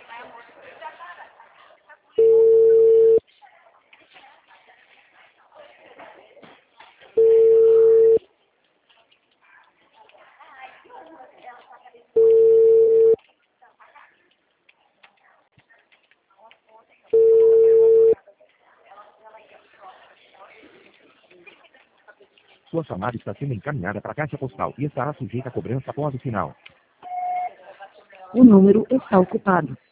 Sua chamada está sendo encaminhada para a caixa postal e estará sujeita a cobrança após o sinal. O número está ocupado.